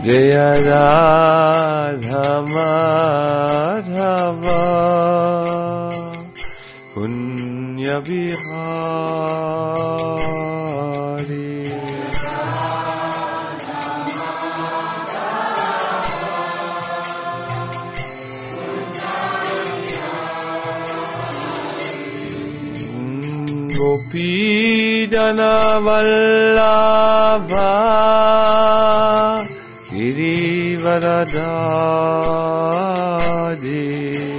Jaya Radha Madhava Punya Bihari Gopidana Vallabha Girivaradadi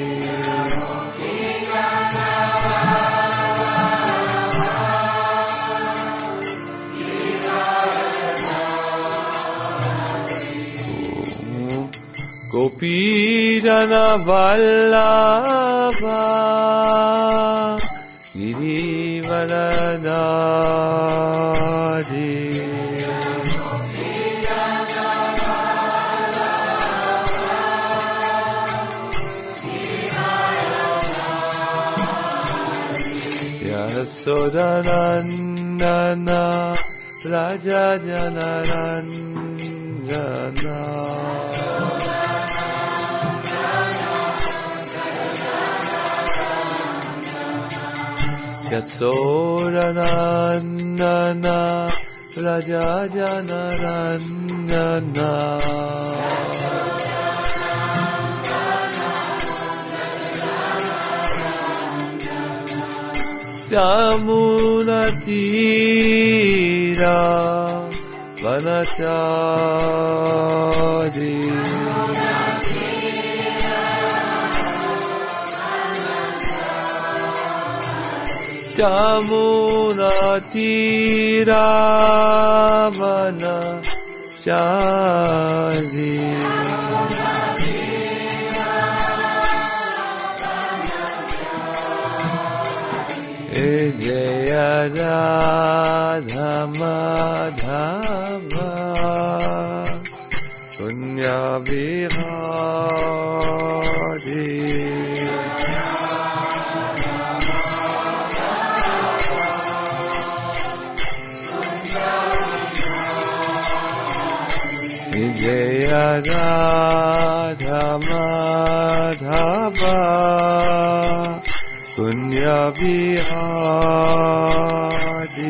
Gopidana Vallabha Girivaradadi Yasodanandana Raja Janaranjana Yasodanandana Raja Janaranjana Yamuna Tira Vanachari Yamuna Tira Vanachari Jaya Radha Madhava Punya Bihari Jaya Radha Madhava Punya Bihari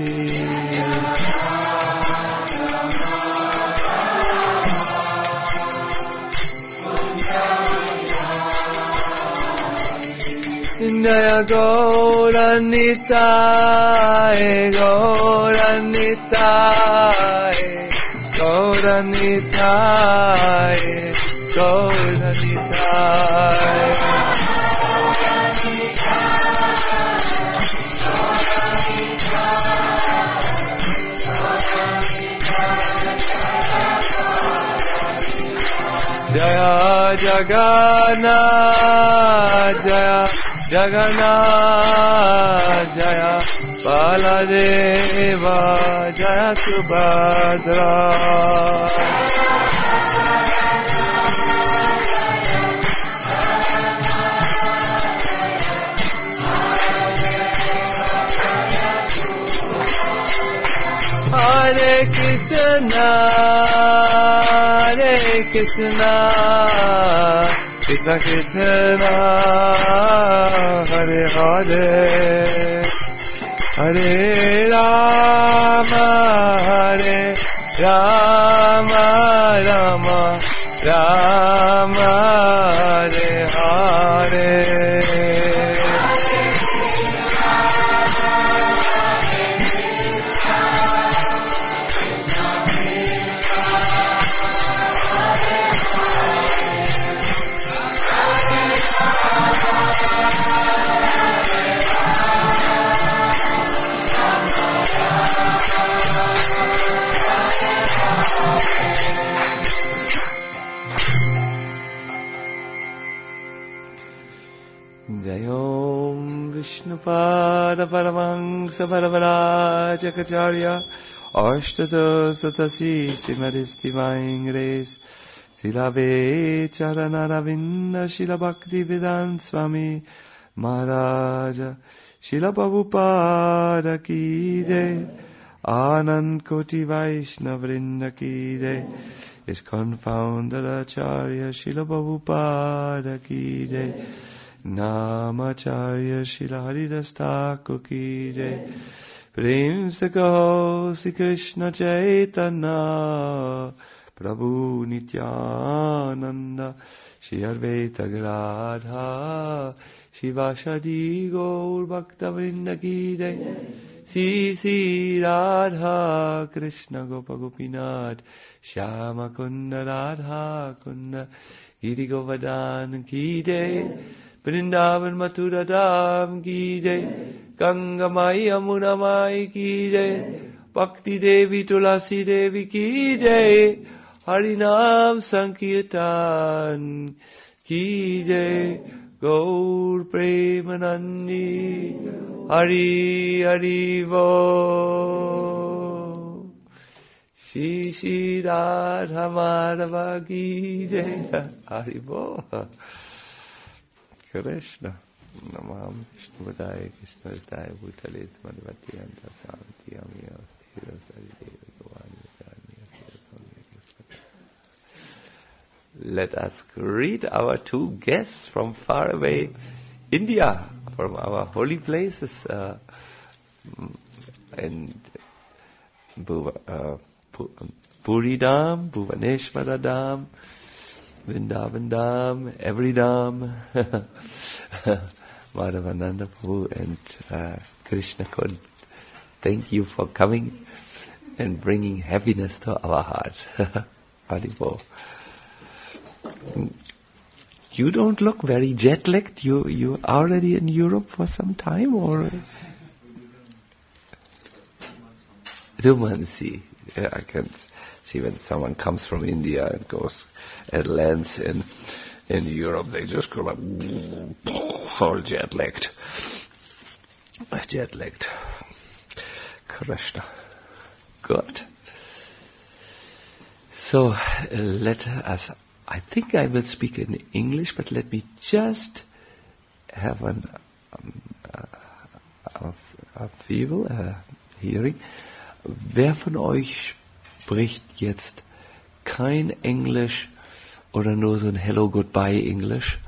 Jaya Gauranitai Gauranitai Gauranitai Gauranitai Jaya Jagannath Jaya Jagannath Jaya Baladeva Jaya Subhadra Hare Krishna Hare Krishna Krishna Krishna Hare Hare Hare Rama Hare Rama Rama Rama Hare Hare Jayom Vishnupada Paramahansa Paravarajakacharya Ashtata Satasi Srimadis Divine Grace Silave Charanaravinda Shila Bhakti Vedanta Swami Maharaja Shila Prabhupada Ki Jai Anand Koti Vaishnava Vrinda Ki Jai. ISKCON Founder Acharya Srila Prabhupada Ki Jai. Namacharya Srila Haridas Thakur Ki Jai. Prem se kaho Sri Krishna Chaitanya Prabhu Nityananda Shri Advaita Gadadhar Shivasadi Gaur Bhakta Vrinda Ki Jai. Sri Radha Krishna Gopa Gopinath Shyama Kunda Radha Kunda Giri Govardhan Ki Jai. Vrindavan Mathura Dham Ki Jai. Ganga Mai Yamuna Mai Ki Jai. Bhakti Devi Tulasi Devi Ki Jai. Harinam Sankirtan Ki Jai. Gaur Premanandi Hari Hari Vo. Shri Shri Radha Madhava Ki Jai. Hari Vo. Krishna Namam Vishnupadaya Krishna Daya Bhutale Madhvati Anta Santi Amiya Stira Sarideva Govani Vajani. Let us greet our two guests from far away India, from our holy places in Puri Dham, Bhuvaneshwara Dham, Vrindavan Dham, every Dham, Madhavananda Prabhu and Krishna Kund. Thank you for coming and bringing happiness to our heart. Haribol. You don't look very jet-lagged. You are already in Europe for some time, or 2 months? Yeah, I can see when someone comes from India and goes and lands in Europe, they just go like all jet-lagged. Krishna. Good. So let us. I think I will speak in English, but let me just have a hearing. Wer von euch spricht jetzt kein Englisch oder nur so ein Hello Goodbye Englisch?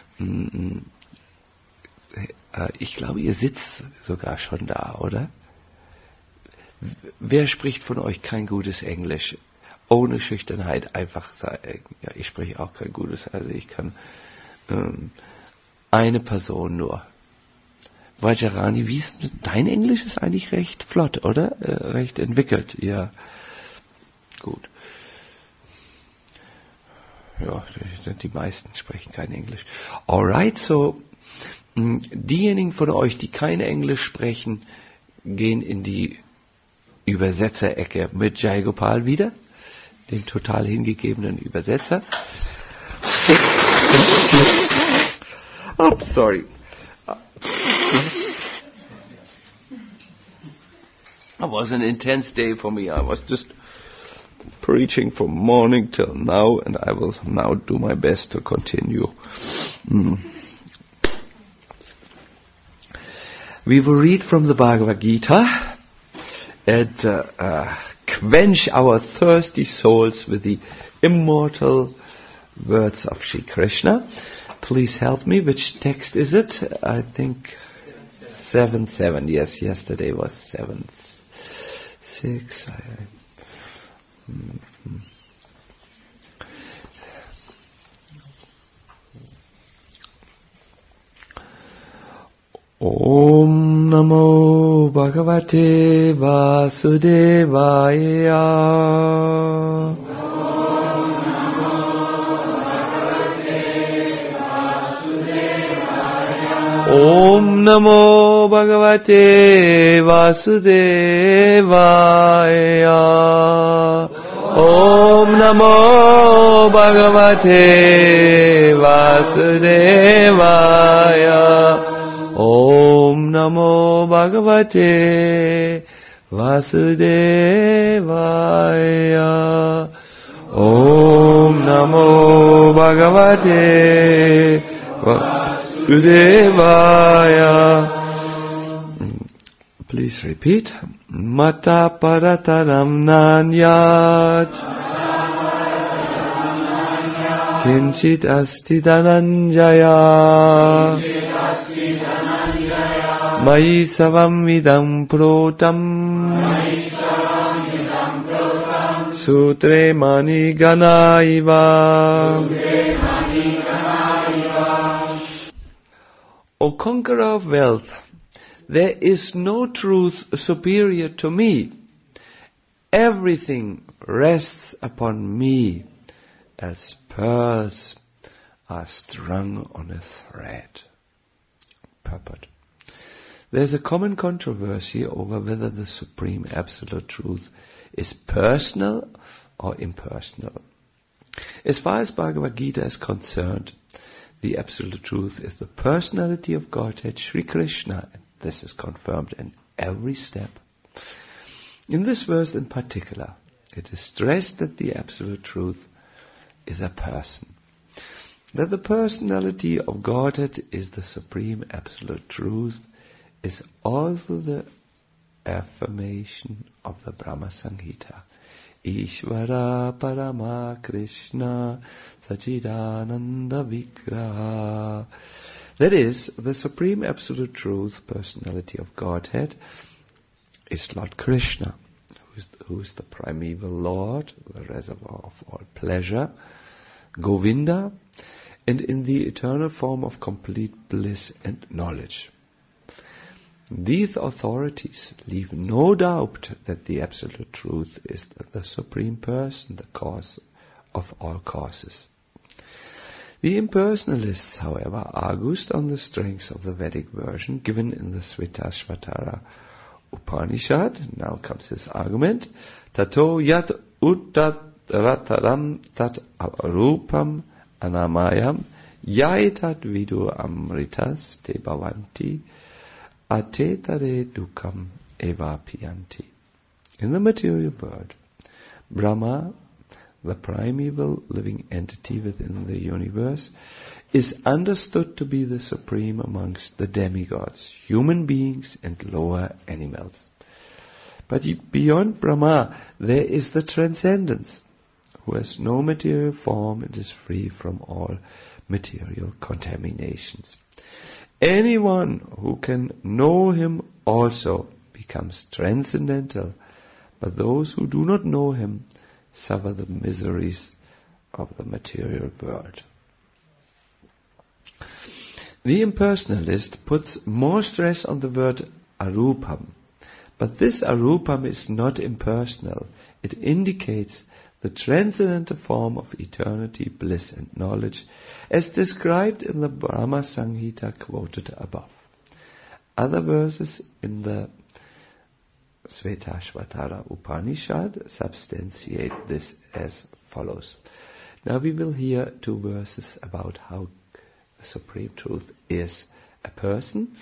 Ich glaube, ihr sitzt sogar schon da, oder? Wer spricht von euch kein gutes Englisch? Ohne Schüchternheit einfach sagen, ja, ich spreche auch kein gutes, also ich kann eine Person nur. Vajrani, wie ist dein Englisch? Ist eigentlich recht flott, oder? Recht entwickelt, ja. Gut. Ja, die meisten sprechen kein Englisch. Alright, so diejenigen von euch, die kein Englisch sprechen, gehen in die Übersetzerecke mit Jai Gopal wieder, dem total hingegebenen Übersetzer. Oh, sorry. It was an intense day for me. I was just preaching from morning till now, and I will now do my best to continue. We will read from the Bhagavad Gita and quench our thirsty souls with the immortal words of Shri Krishna. Please help me. Which text is it? I think 7:7. Yes, yesterday was 7:6. Om Namo Bhagavate Vasudevaya. Om Namo Bhagavate Vasudevaya. Om Namo Bhagavate Vasudevaya. Om Namo Bhagavate Vasudevaya. Om Namo Bhagavate Vasudevaya. Please repeat. Mata parataram nanyat Kinchit asti dhananjaya Mayi savam idam protam Sutre mani ganaiva. O conqueror of wealth, there is no truth superior to me. Everything rests upon me as pearls are strung on a thread. Purport. There's a common controversy over whether the Supreme Absolute Truth is personal or impersonal. As far as Bhagavad Gita is concerned, the Absolute Truth is the personality of Godhead, Sri Krishna. And this is confirmed in every step. In this verse in particular, it is stressed that the Absolute Truth is a person. That the personality of Godhead is the Supreme Absolute Truth is also the affirmation of the Brahma Samhita. Ishvara Parama Krishna Sachidananda Vigraha. That is, the Supreme Absolute Truth, personality of Godhead, is Lord Krishna, who is the primeval Lord, the reservoir of all pleasure, Govinda, and in the eternal form of complete bliss and knowledge. These authorities leave no doubt that the Absolute Truth is the Supreme Person, the cause of all causes. The impersonalists, however, argued on the strength of the Vedic version given in the Svetashvatara Upanishad. Now comes his argument. Tato yat uttat rataram tat arupam anamayam yaitat vidu amritas te bhavanti atetare dukam evapiyanti. In the material world, Brahma, the primeval living entity within the universe, is understood to be the supreme amongst the demigods, human beings and lower animals. But beyond Brahma, there is the transcendence, who has no material form and is free from all material contaminations. Anyone who can know him also becomes transcendental, but those who do not know him suffer the miseries of the material world. The impersonalist puts more stress on the word arupam, but this arupam is not impersonal. It indicates the transcendental form of eternity, bliss and knowledge, as described in the Brahma Samhita quoted above. Other verses in the Svetashvatara Upanishad substantiate this as follows. Now we will hear two verses about how the Supreme Truth is a person.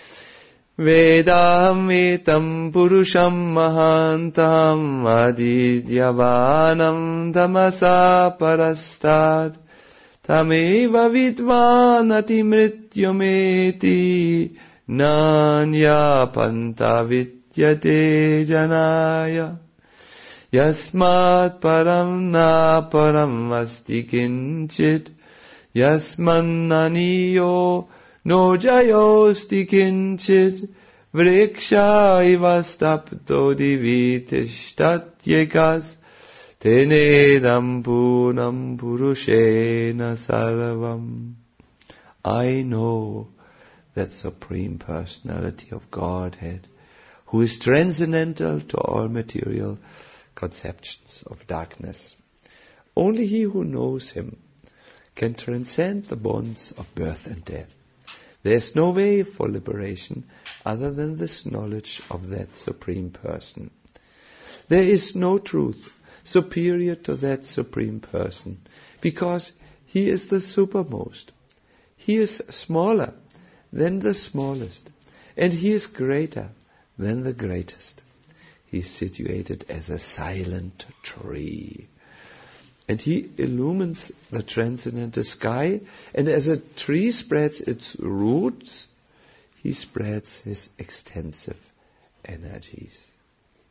Vedam etam purusham mahantam adidyavanam tamasa parastad tameva vidvanati mrityumeti nanya panta vidyate janaya yasmat param na param asti kinchit yasmannaniyo no jayosti kinchit vriksha ivastapto divitishtat yekas tenedam punam purushena sarvam. I know that Supreme Personality of Godhead, who is transcendental to all material conceptions of darkness. Only he who knows him can transcend the bonds of birth and death. There is no way for liberation other than this knowledge of that Supreme Person. There is no truth superior to that Supreme Person, because he is the supermost. He is smaller than the smallest, and he is greater than the greatest. He is situated as a silent tree, and he illumines the transcendental sky, and as a tree spreads its roots, he spreads his extensive energies.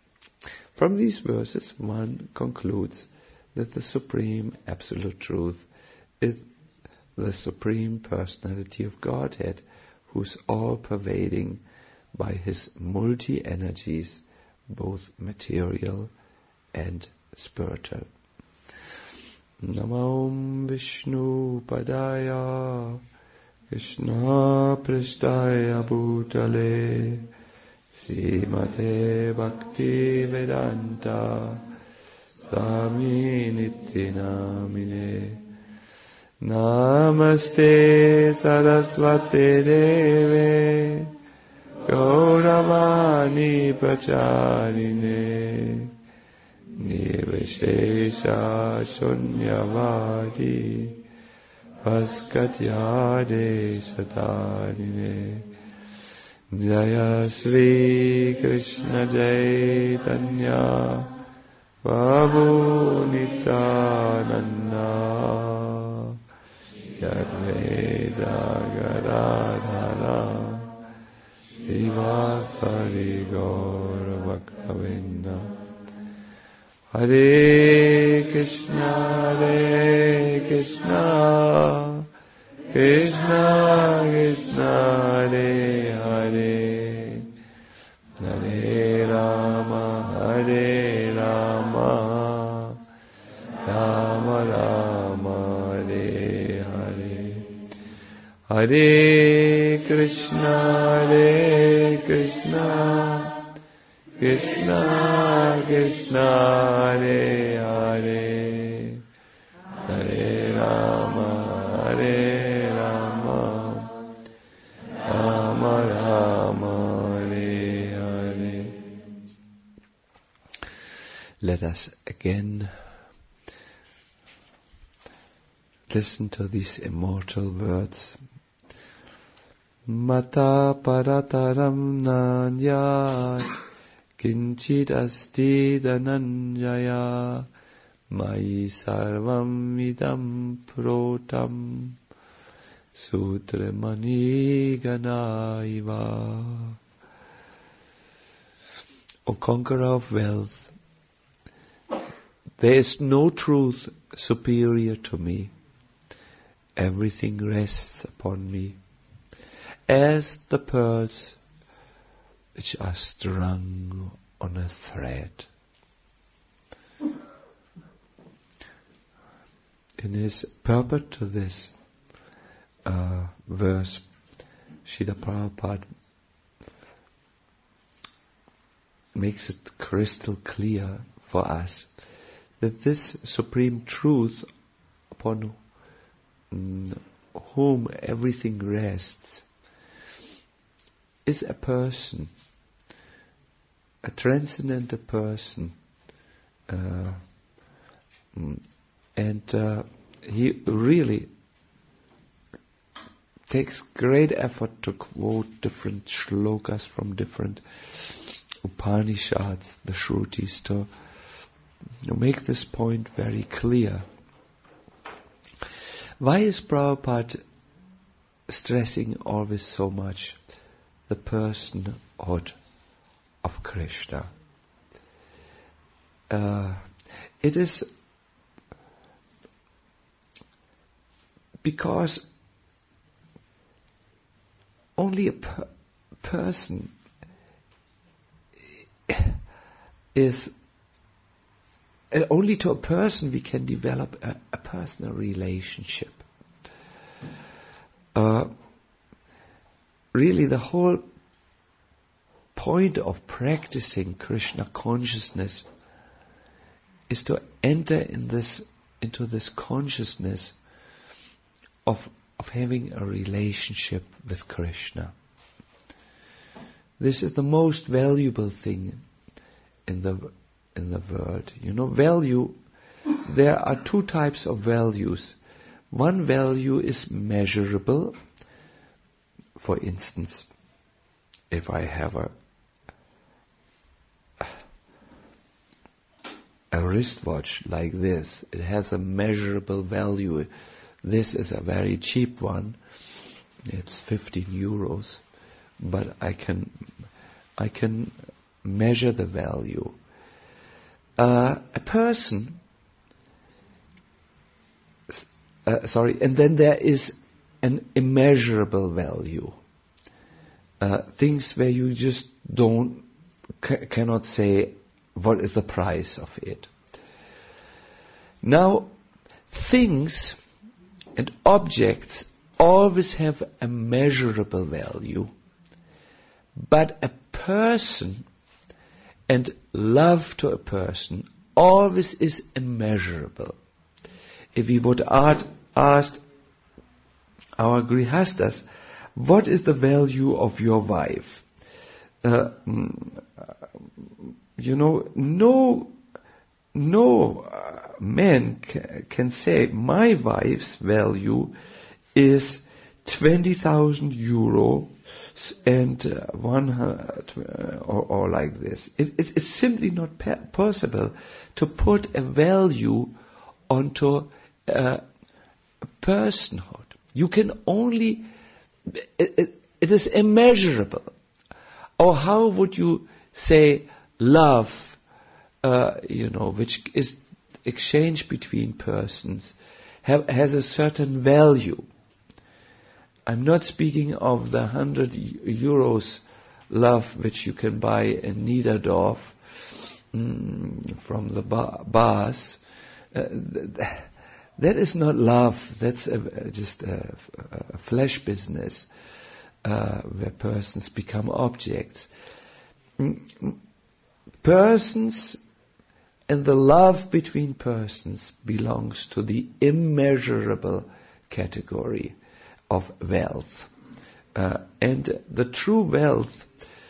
From these verses, one concludes that the Supreme Absolute Truth is the Supreme Personality of Godhead, who's all-pervading by His multi-energies, both material and spiritual. Namo Vishnu Padaya Krishna Prishtaya Bhutale Srimate Bhakti Vedanta Swami Nitti Namine Namaste Saraswate Deve Gauravani Pracharine Nirvishesha Shunyavadi Vaskatyade Satarine Jaya Sri Krishna Chaitanya Prabhu Nityananda Yadvaita Gadadhara Srivasari Gaura Bhaktavinda Hare Krishna Krishna Krishna Hare Hare Hare Rama Rama Rama Hare Hare Hare Krishna Krishna Krishna Hare Hare Hare Rama Rama Rama Hare Hare. Let us again listen to these immortal words. Mata parataram nanyat Kinchit asti dhananjaya Mai sarvam idam protam Sutramani ganaiva. O conqueror of wealth, there is no truth superior to me. Everything rests upon me, as the pearls which are strung on a thread. In his purport to this verse, Srila Prabhupada makes it crystal clear for us that this supreme truth upon whom everything rests is a person, a transcendental person, and he really takes great effort to quote different shlokas from different Upanishads, the Shrutis, to make this point very clear. Why is Prabhupada stressing always so much the personhood of Krishna? It is because only a person is, only to a person we can develop a personal relationship. Really the whole point of practicing Krishna consciousness is to enter into this consciousness of having a relationship with Krishna. This is the most valuable thing in the world. Value, there are two types of values. One value is measurable. For instance, if I have a wristwatch like this, it has a measurable value. This is a very cheap one. It's 15 euros, but I can measure the value. a person, and then there is an immeasurable value. Things where you just cannot say what is the price of it. Now, things and objects always have a measurable value, but a person and love to a person always is immeasurable. If we would ask our grihastas, what is the value of your wife? No man can say my wife's value is 20,000 euro and 100 or like this. It's simply not possible to put a value onto personhood. You can only, it is immeasurable. Or how would you say love, which is exchange between persons, has a certain value. I'm not speaking of the 100 euros love which you can buy in Niederdorf from the bars. That is not love. That's just a flesh business where persons become objects. Persons and the love between persons belongs to the immeasurable category of wealth. And the true wealth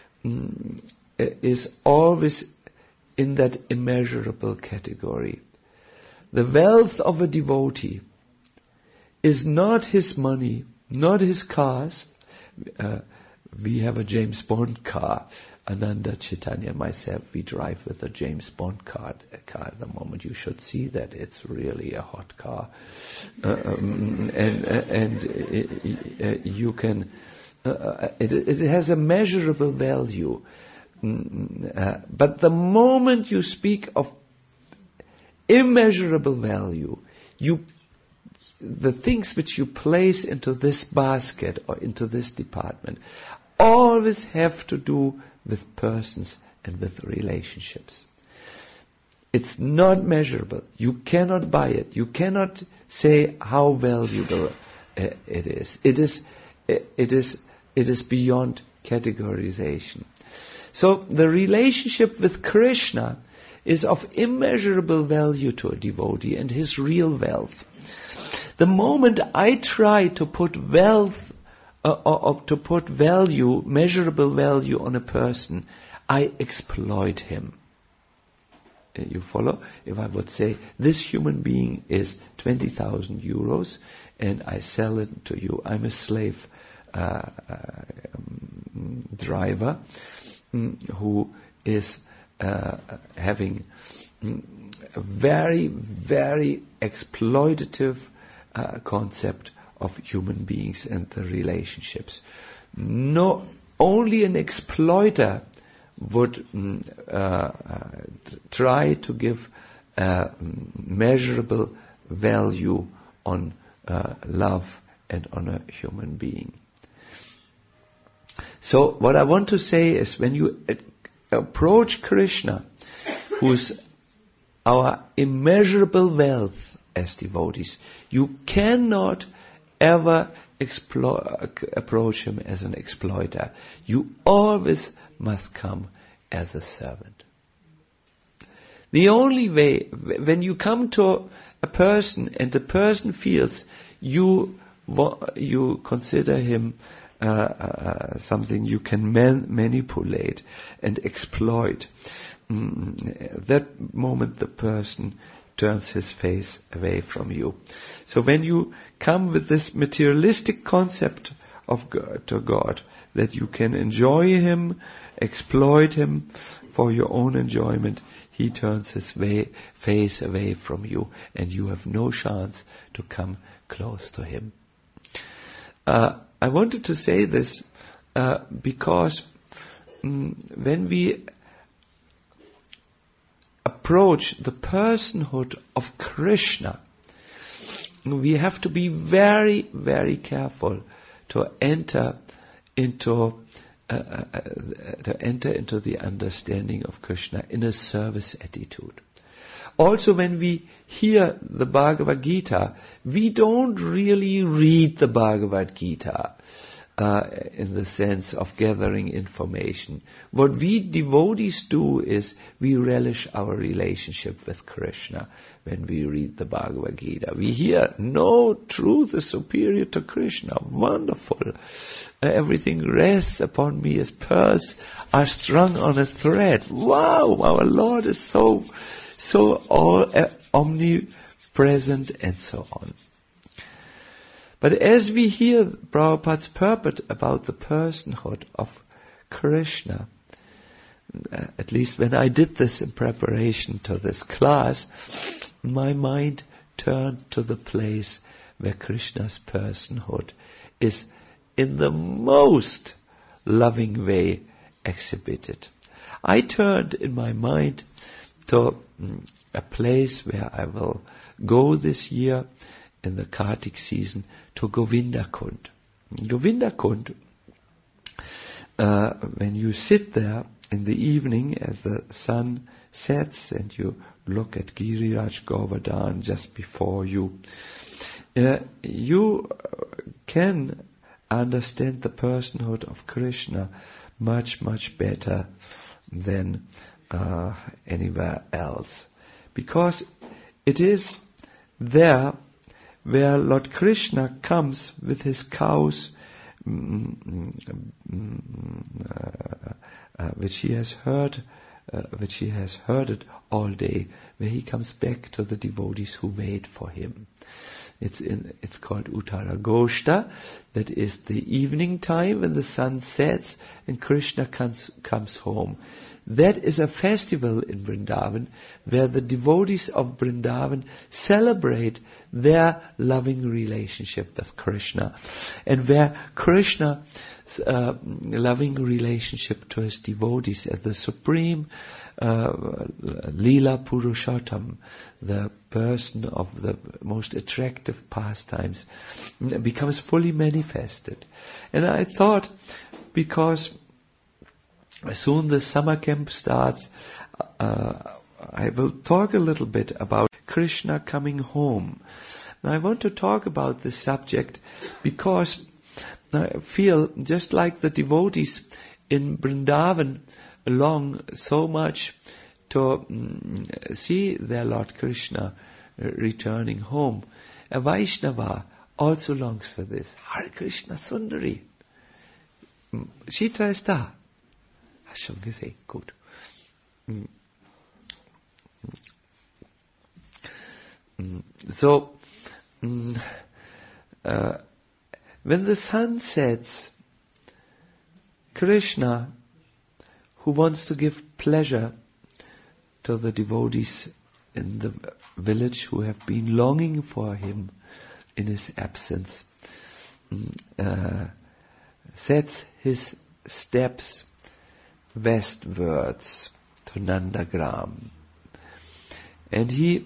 is always in that immeasurable category. The wealth of a devotee is not his money, not his cars. We have a James Bond car. Ananda, Chaitanya, myself, we drive with a James Bond car at the moment. You should see that it's really a hot car, and you can. It has a measurable value, but the moment you speak of immeasurable value, the things which you place into this basket or into this department always have to do with persons and with relationships. It's not measurable. You cannot buy it. You cannot say how valuable it is. It is beyond categorization. So the relationship with Krishna is of immeasurable value to a devotee and his real wealth. The moment I try to put wealth or to put value, measurable value on a person, I exploit him. You follow? If I would say, this human being is 20,000 euros and I sell it to you, I'm a slave driver who is having a very, very exploitative concept of human beings and the relationships. No, only an exploiter would try to give measurable value on love and on a human being. So what I want to say is, when you approach Krishna, who is our immeasurable wealth as devotees, you cannot ever approach him as an exploiter. You always must come as a servant. The only way, when you come to a person and the person feels you consider him something you can manipulate and exploit, that moment the person turns his face away from you. So when you come with this materialistic concept of God, to God, that you can enjoy him, exploit him for your own enjoyment, he turns his face away from you, and you have no chance to come close to him. I wanted to say this because when we approach the personhood of Krishna, we have to be very, very careful to enter into the understanding of Krishna in a service attitude. Also, when we hear the Bhagavad Gita, we don't really read the Bhagavad Gita in the sense of gathering information. What we devotees do is we relish our relationship with Krishna when we read the Bhagavad Gita. We hear, no, truth is superior to Krishna. Wonderful. Everything rests upon me as pearls are strung on a thread. Wow, our Lord is so all omnipresent and so on. But as we hear Prabhupada's purport about the personhood of Krishna, at least when I did this in preparation to this class, my mind turned to the place where Krishna's personhood is in the most loving way exhibited. I turned in my mind to a place where I will go this year in the Kartik season, to Govindakund. Govindakund, when you sit there in the evening as the sun sets and you look at Giriraj Govardhan just before you, you can understand the personhood of Krishna much, much better than anywhere else. Because it is there where Lord Krishna comes with his cows, which he has herded all day, where he comes back to the devotees who wait for him. It's called Uttaragoshta. That is the evening time when the sun sets and Krishna comes home. That is a festival in Vrindavan where the devotees of Vrindavan celebrate their loving relationship with Krishna, and where Krishna's loving relationship to his devotees as the supreme Leela Purushottam, the person of the most attractive pastimes, becomes fully manifested. And I thought, because soon the summer camp starts, I will talk a little bit about Krishna coming home. Now I want to talk about this subject because I feel just like the devotees in Vrindavan long so much to see their Lord Krishna returning home. A Vaishnava also longs for this. Hare Krishna Sundari. Shitra ist da. Hast schon gesehen? Gut. So, when the sun sets, Krishna, who wants to give pleasure to the devotees in the village who have been longing for him in his absence, sets his steps westwards to Nandagram. And he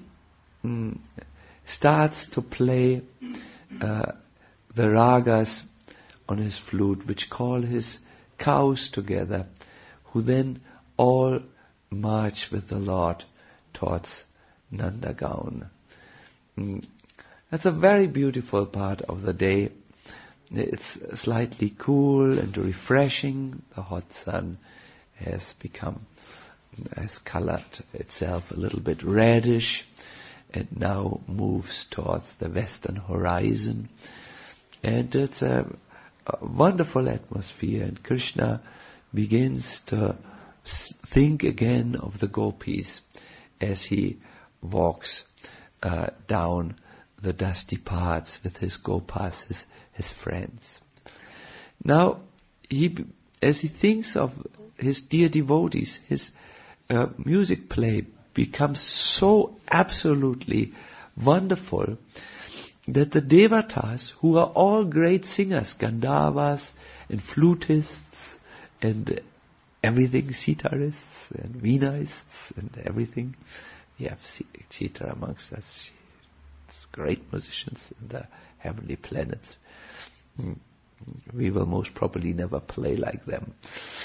starts to play the ragas on his flute, which call his cows together, who then all march with the Lord towards Nandagaon. That's a very beautiful part of the day. It's slightly cool and refreshing. The hot sun has colored itself a little bit reddish and now moves towards the western horizon. And it's a wonderful atmosphere, and Krishna begins to think again of the gopis as he walks down the dusty paths with his gopas, his friends. Now, as he thinks of his dear devotees, his music play becomes so absolutely wonderful that the devatas, who are all great singers, Gandharvas and flutists and everything, sitarists and Veenists and everything. We have Sita amongst us. She's great musicians in the heavenly planets. We will most probably never play like them.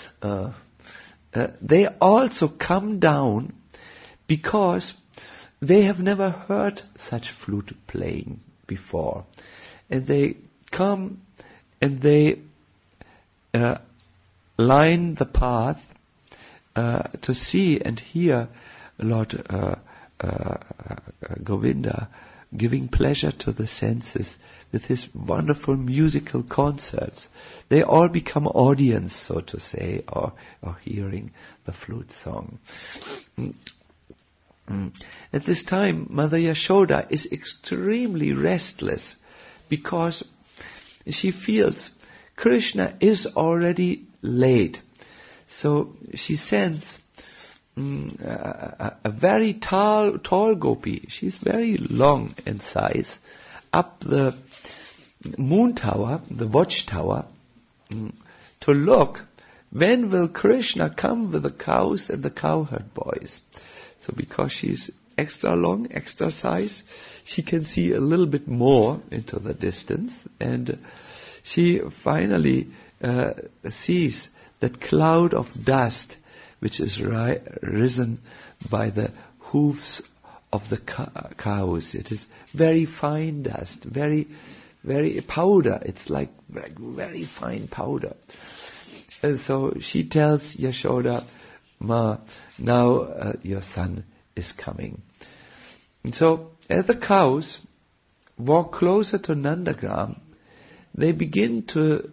They also come down because they have never heard such flute playing before. And they come and they line the path to see and hear Lord Govinda giving pleasure to the senses with his wonderful musical concerts. They all become audience, so to say, or hearing the flute song. At this time, Mother Yashoda is extremely restless because she feels Krishna is already late. So she sends a very tall gopi. She's very long in size, up the moon tower, the watchtower, to look when will Krishna come with the cows and the cowherd boys. So because she's extra long, extra size, she can see a little bit more into the distance, and she finally sees that cloud of dust which is risen by the hoofs of the cows. It is very fine dust, very, very powder. It's like very fine powder. And so she tells Yashoda, Ma, now your son is coming. And so as the cows walk closer to Nandagram, they begin to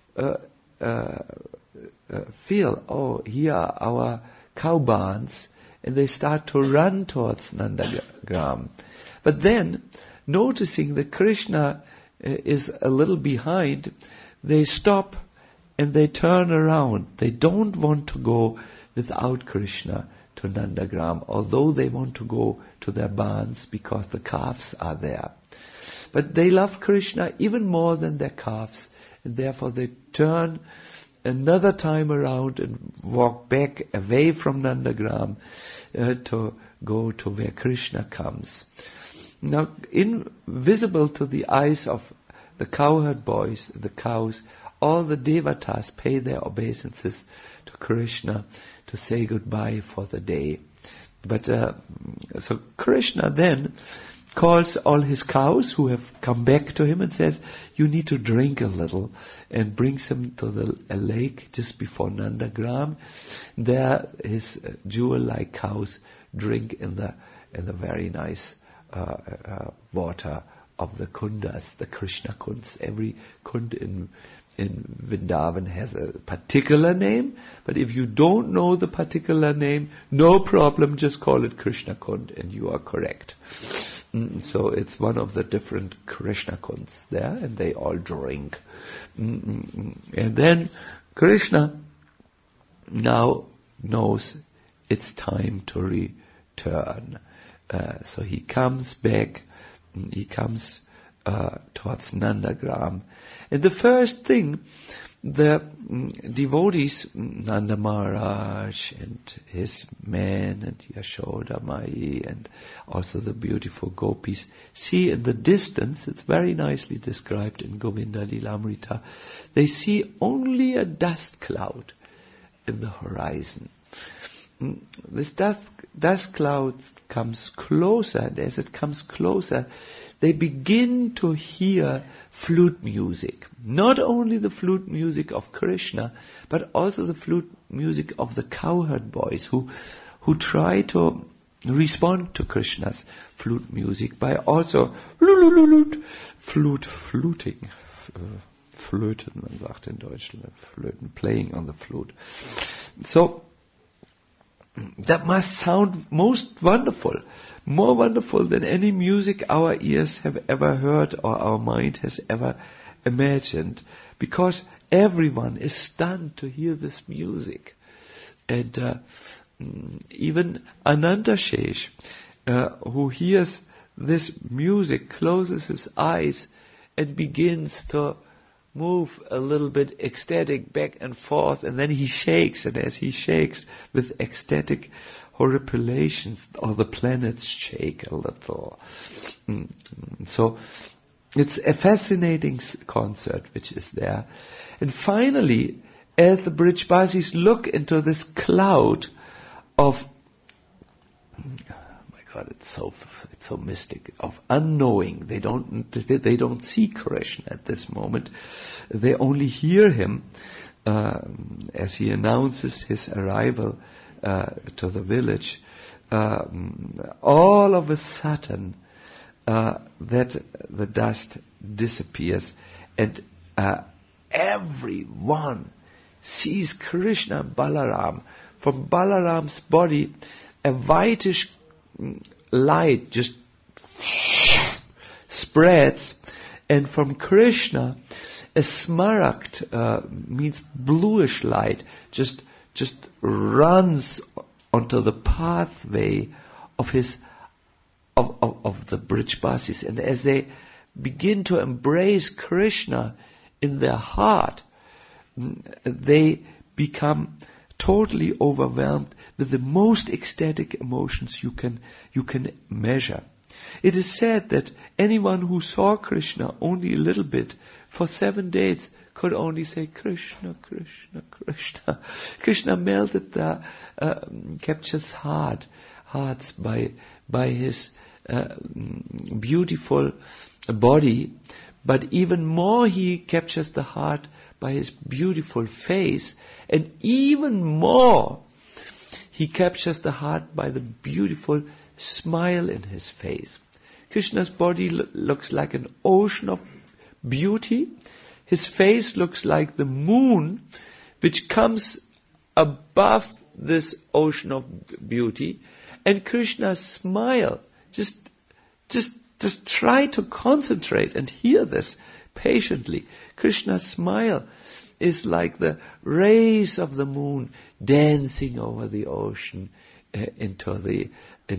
feel, oh, here are our cow barns, and they start to run towards Nandagram. But then, noticing that Krishna is a little behind, they stop and they turn around. They don't want to go without Krishna to Nandagram, although they want to go to their barns because the calves are there. But they love Krishna even more than their calves, and therefore they turn another time around and walk back away from Nandagram to go to where Krishna comes. Now, invisible to the eyes of the cowherd boys, the cows, all the devatas pay their obeisances to Krishna to say goodbye for the day. But so Krishna then calls all his cows who have come back to him and says, you need to drink a little, and brings him to a lake just before Nandagram. There his jewel-like cows drink in the very nice water of the kundas, the Krishna kunds. Every kund in Vrindavan has a particular name, but if you don't know the particular name, no problem, just call it Krishna Kund and you are correct. So it's one of the different Krishna kunds there, and they all drink. And then Krishna now knows it's time to return. So he comes back, he comes towards Nandagram. And the first thing the devotees, Nanda Maharaj and his men and Yashoda Mai and also the beautiful gopis, see in the distance, it's very nicely described in Govinda Lilamrita, they see only a dust cloud in the horizon. This dust cloud comes closer, and as it comes closer, they begin to hear flute music. Not only the flute music of Krishna, but also the flute music of the cowherd boys who try to respond to Krishna's flute music by also fluting. Flöten, man sagt in Deutschland, Flöten, playing on the flute. So, that must sound most wonderful, more wonderful than any music our ears have ever heard or our mind has ever imagined, because everyone is stunned to hear this music. And even Anantashesh, who hears this music, closes his eyes and begins to move a little bit ecstatic back and forth, and then he shakes, and as he shakes with ecstatic horripilations, all the planets shake a little. So it's a fascinating concert which is there. And finally, as the Brijbasis look into this cloud of, it's so mystic, of unknowing. They don't see Krishna at this moment. They only hear him as he announces his arrival to the village. All of a sudden, that the dust disappears, and everyone sees Krishna and Balaram. From Balaram's body, a whitish light just spreads, and from Krishna, a smaragd, means bluish light, just runs onto the pathway of the Brijbasis. And as they begin to embrace Krishna in their heart, they become totally overwhelmed with the most ecstatic emotions you can measure. It is said that anyone who saw Krishna only a little bit for 7 days could only say Krishna, Krishna, Krishna. Krishna melted the captures hearts by his beautiful body, but even more he captures the heart by his beautiful face, and even more he captures the heart by the beautiful smile in his face. Krishna's body looks like an ocean of beauty. His face looks like the moon, which comes above this ocean of beauty. And Krishna's smile, just try to concentrate and hear this patiently. Krishna's smile is like the rays of the moon dancing over the ocean into the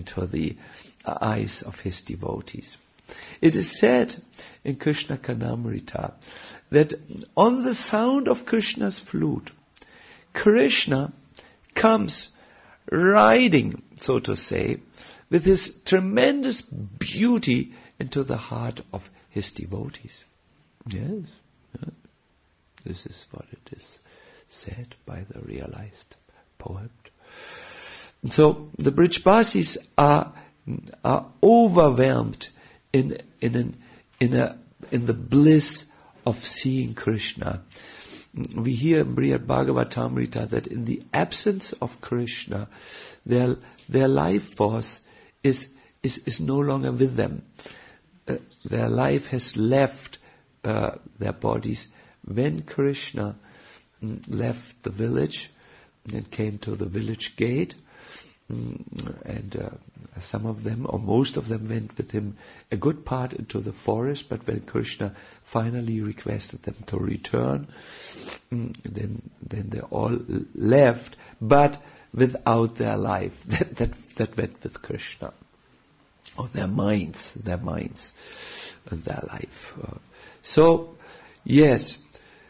eyes of his devotees. It is said in Krishna Karnamrita that on the sound of Krishna's flute, Krishna comes riding, so to say, with his tremendous beauty into the heart of his devotees. Yes, this is what it is said by the realized poet. So the Brijbasis are overwhelmed in the bliss of seeing Krishna. We hear in Brihad Bhagavatamrita that in the absence of Krishna, their life force is no longer with them. Their life has left their bodies when Krishna left the village and came to the village gate. And some of them, or most of them, went with him a good part into the forest, but when Krishna finally requested them to return, then they all left, but without their life. That went with Krishna. Or their minds and their life. So, yes,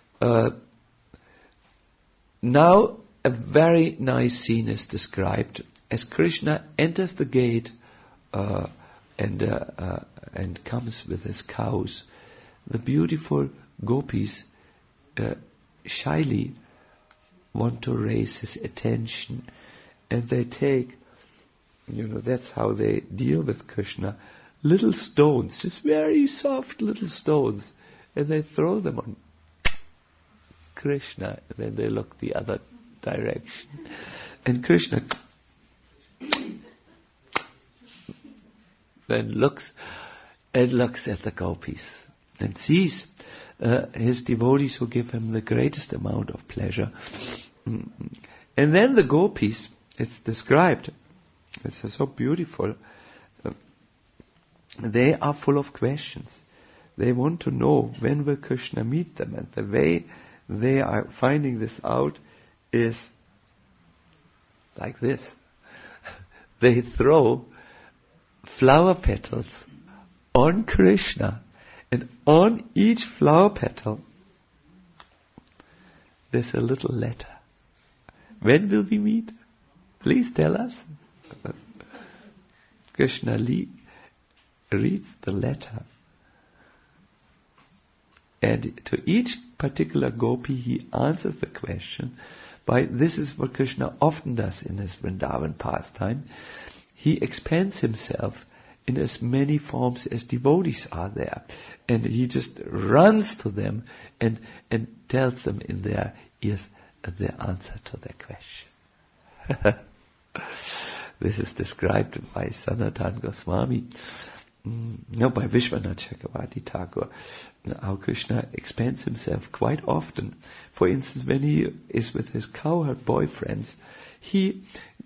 now a very nice scene is described as Krishna enters the gate and comes with his cows. The beautiful gopis shyly want to raise his attention, and they take, that's how they deal with Krishna, little stones, just very soft little stones, and they throw them on Krishna, and then they look the other direction, and Krishna then looks at the gopis and sees his devotees who give him the greatest amount of pleasure. And then the gopis, it's described, it's so beautiful, they are full of questions. They want to know when will Krishna meet them, and the way they are finding this out is like this. They throw flower petals on Krishna, and on each flower petal there's a little letter. When will we meet? Please tell us. Krishna reads the letter. And to each particular gopi, he answers the question by, this is what Krishna often does in his Vrindavan pastime. He expands himself in as many forms as devotees are there. And he just runs to them and tells them in their ears the answer to their question. This is described by Sanatana Goswami, by Vishwanath Chakravarti Thakur, how Krishna expands himself quite often. For instance, when he is with his cowherd boyfriends, the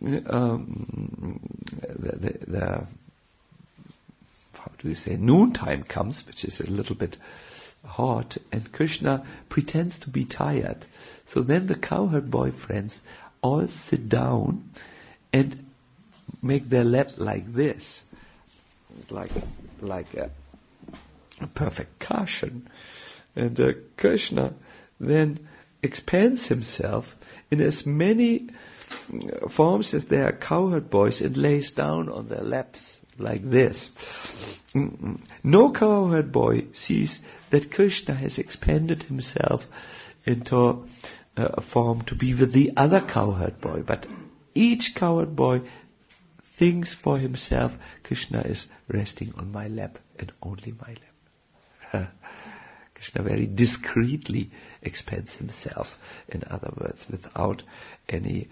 noontime comes, which is a little bit hot, and Krishna pretends to be tired. So then the cowherd boyfriends all sit down and make their lap like this, like a perfect cushion. And Krishna then expands himself in as many forms as there are cowherd boys and lays down on their laps like this. No cowherd boy sees that Krishna has expanded himself into a form to be with the other cowherd boy, but each cowherd boy thinks for himself, Krishna is resting on my lap and only my lap. Krishna very discreetly expands himself, in other words, without any,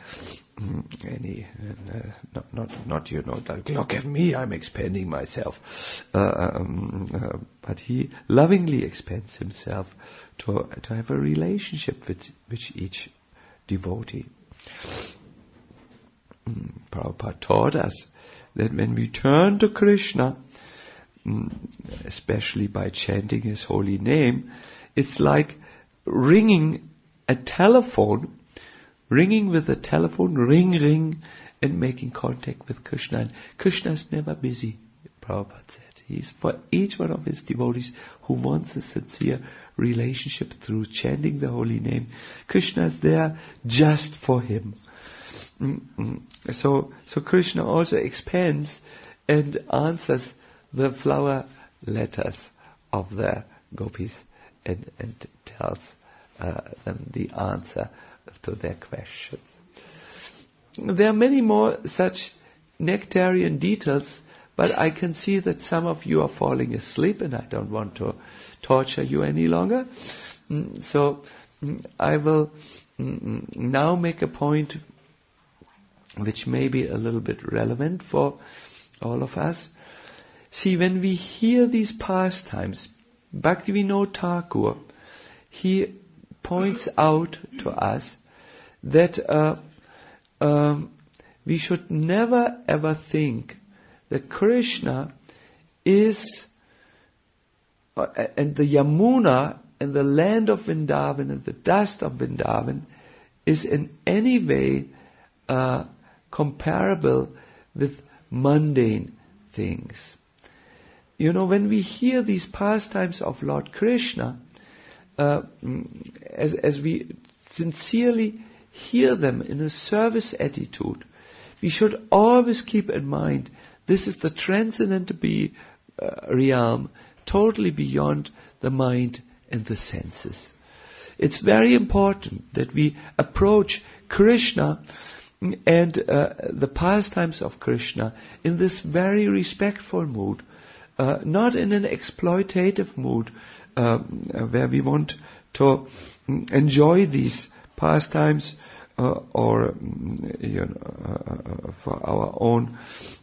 not like, look at me, I'm expanding myself. But he lovingly expands himself to have a relationship with each devotee. Prabhupada taught us that when we turn to Krishna, especially by chanting his holy name, it's like ringing with a telephone, ring, and making contact with Krishna. And Krishna is never busy, Prabhupada said. He's for each one of his devotees who wants a sincere relationship through chanting the holy name. Krishna is there just for him. So Krishna also expands and answers the flower letters of the gopis and tells them the answer to their questions. There are many more such nectarian details, but I can see that some of you are falling asleep and I don't want to torture you any longer. So I will now make a point which may be a little bit relevant for all of us. See, when we hear these pastimes, Bhaktivinoda Thakur, he points out to us that we should never ever think that Krishna is, and the Yamuna and the land of Vrindavan and the dust of Vrindavan is in any way comparable with mundane things. You know, when we hear these pastimes of Lord Krishna, as we sincerely hear them in a service attitude, we should always keep in mind this is the transcendent realm, totally beyond the mind and the senses. It's very important that we approach Krishna and the pastimes of Krishna in this very respectful mood, not in an exploitative mood, where we want to enjoy these pastimes or for our own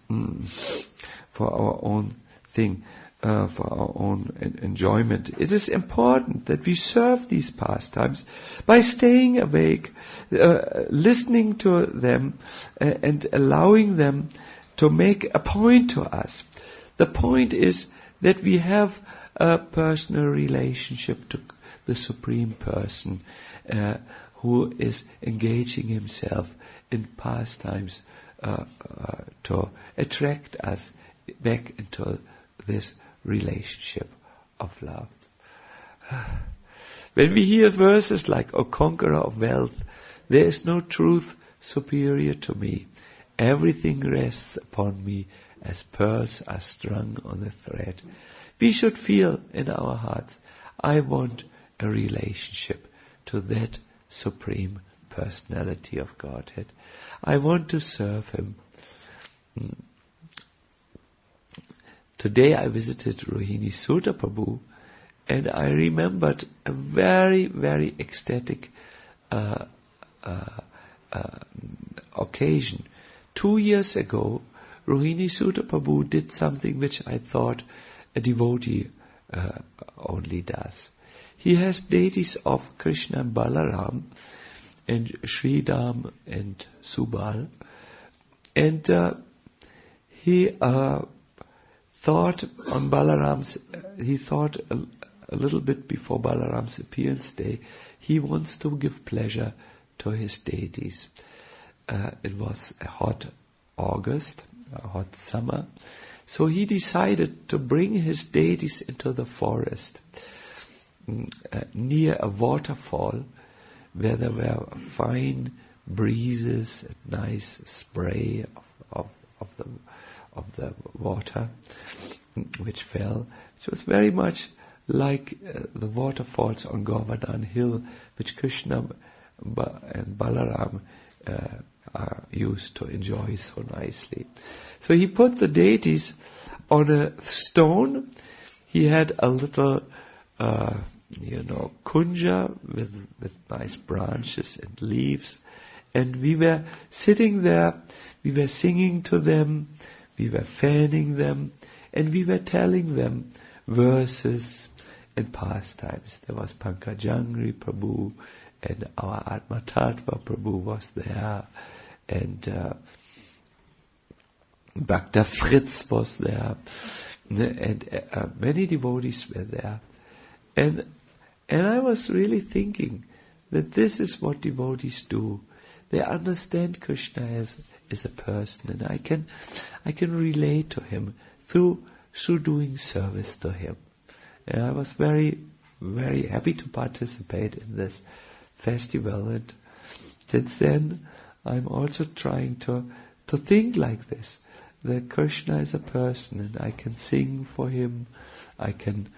thing, for our own enjoyment. It is important that we serve these pastimes by staying awake, listening to them, and allowing them to make a point to us. The point is that we have a personal relationship to the Supreme Person, who is engaging himself in pastimes to attract us back into this relationship of love. When we hear verses like, O conqueror of wealth, there is no truth superior to me. Everything rests upon me as pearls are strung on a thread. We should feel in our hearts, I want a relationship to that supreme personality of Godhead. I want to serve Him. Today I visited Rohini Sudha Prabhu, and I remembered a very, very ecstatic occasion. 2 years ago, Rohini Sudha Prabhu did something which I thought a devotee only does. He has deities of Krishna and Balaram, and Sridham and Subal, and he thought on Balaram's, he thought a little bit before Balaram's appearance day, he wants to give pleasure to his deities. It was a hot August, a hot summer, so he decided to bring his deities into the forest near a waterfall where there were fine breezes and nice spray of the water which fell. It was very much like the waterfalls on Govardhan Hill, which Krishna and Balaram are used to enjoy so nicely. So he put the deities on a stone. He had a little kunja with nice branches and leaves, and we were sitting there, we were singing to them, we were fanning them, and we were telling them verses and pastimes. There was Pankajangri Prabhu, and our Atma Tattva Prabhu was there, and Bhakta Fritz was there, and many devotees were there. And I was really thinking that this is what devotees do. They understand Krishna as a person, and I can relate to him through doing service to him. And I was very, very happy to participate in this festival, and since then I'm also trying to think like this, that Krishna is a person, and I can sing for him, I can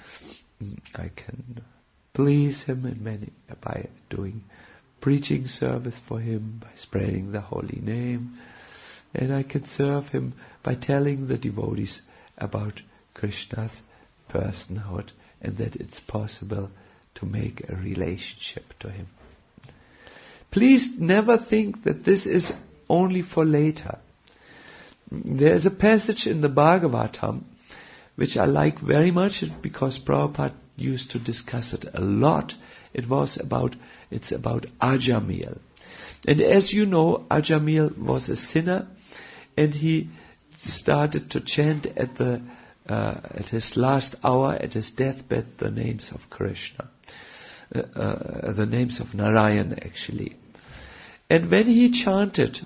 please him by doing preaching service for him, by spreading the holy name, and I can serve him by telling the devotees about Krishna's personhood, and that it's possible to make a relationship to him. Please never think that this is only for later. There is a passage in the Bhagavatam which I like very much because Prabhupada used to discuss it a lot. It's about Ajamil. And as you know, Ajamil was a sinner, and he started to chant at his last hour, at his deathbed, the names of Krishna, the names of Narayan actually. And when he chanted,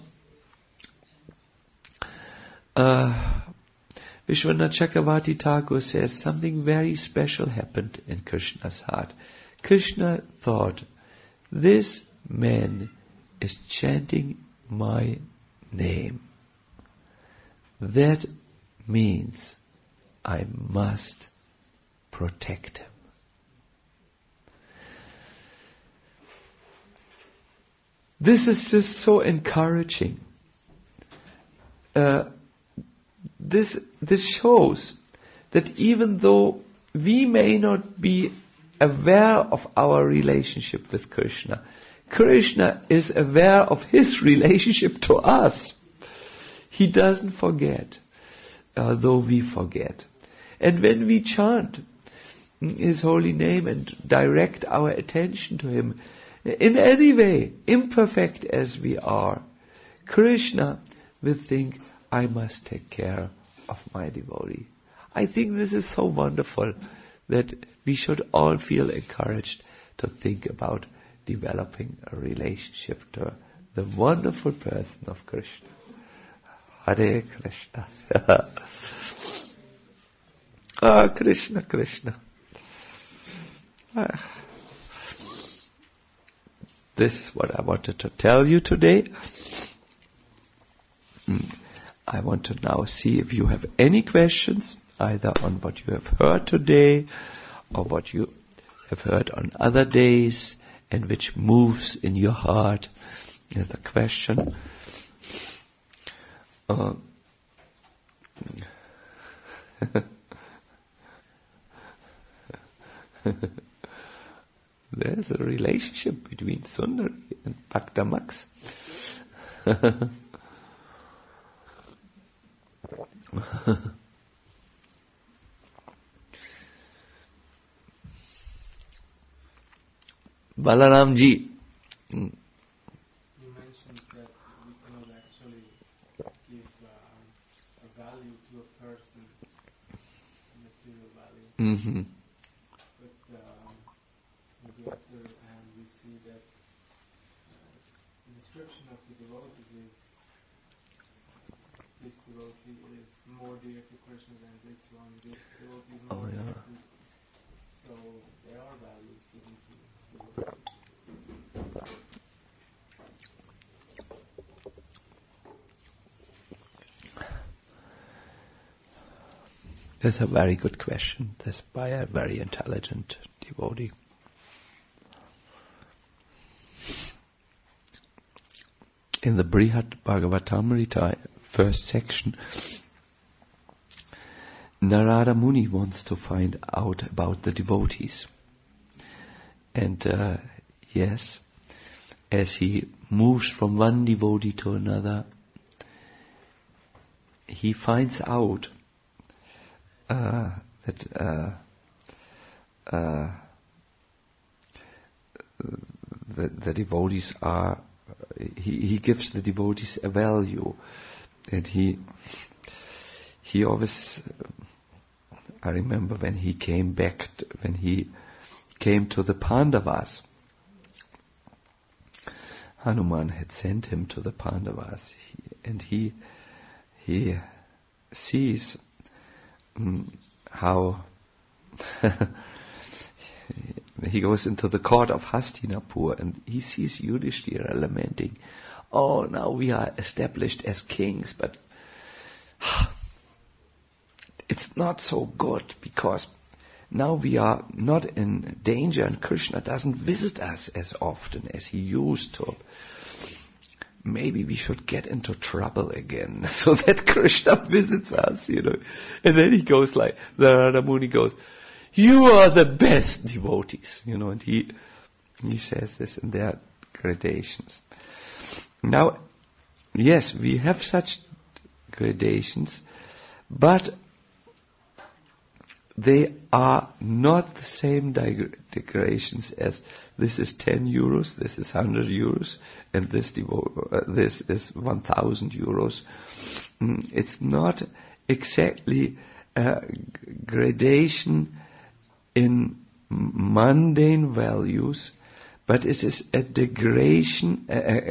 Vishwanath Chakravarti Thakur says something very special happened in Krishna's heart. Krishna thought, this man is chanting my name. That means I must protect him. This is just so encouraging. This shows that even though we may not be aware of our relationship with Krishna, Krishna is aware of his relationship to us. He doesn't forget, though we forget. And when we chant his holy name and direct our attention to him, in any way, imperfect as we are, Krishna will think, I must take care of my devotee. I think this is so wonderful that we should all feel encouraged to think about developing a relationship to the wonderful person of Krishna. Hare Krishna. Krishna, Krishna. this is what I wanted to tell you today. I want to now see if you have any questions, either on what you have heard today or what you have heard on other days and which moves in your heart. Here's a question. There's a relationship between Sundari and Bhakta Max. Balaram ji. You mentioned that we cannot actually give a value to a person, a material value. Mm-hmm. But on the other hand, we see that the description of the devotees is this devotee is more dear to Krishna than this one. This devotee is more dear to. So there are values given to devotees. That's a very good question. That's by a very intelligent devotee. In the Brihad Bhagavatamrita, first section, Narada Muni wants to find out about the devotees. And yes, as he moves from one devotee to another, he finds out that the devotees are, he gives the devotees a value, and he always, I remember when he came back, when he came to the Pandavas, Hanuman had sent him to the Pandavas, and he sees how he goes into the court of Hastinapur and he sees Yudhishthira lamenting, oh, now we are established as kings, but it's not so good because now we are not in danger and Krishna doesn't visit us as often as he used to. Maybe we should get into trouble again so that Krishna visits us, And then he goes like, the Narada Muni goes, you are the best devotees, and he says this in their gradations. Now, yes, we have such gradations, but they are not the same gradations as this is 10 euros, this is 100 euros, and this is 1,000 euros. It's not exactly a gradation in mundane values, but it is a gradation